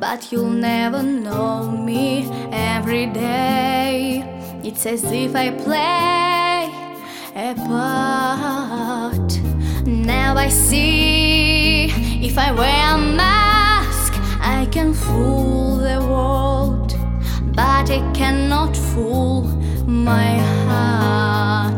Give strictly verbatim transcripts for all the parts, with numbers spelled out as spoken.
but you'll never know me. Every day it's as if I play a part. Now I see, if I wear a mask, I can fool the world, but I cannot fool my heart.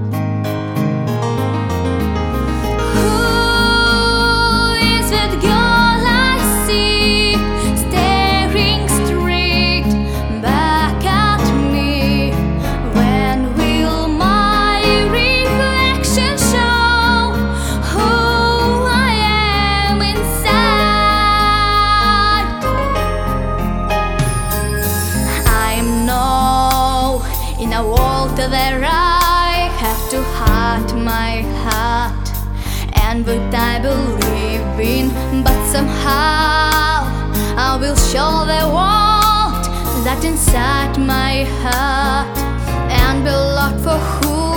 In a world where I have to hide my heart and what I believe in, but somehow I will show the world that inside my heart and be loved for who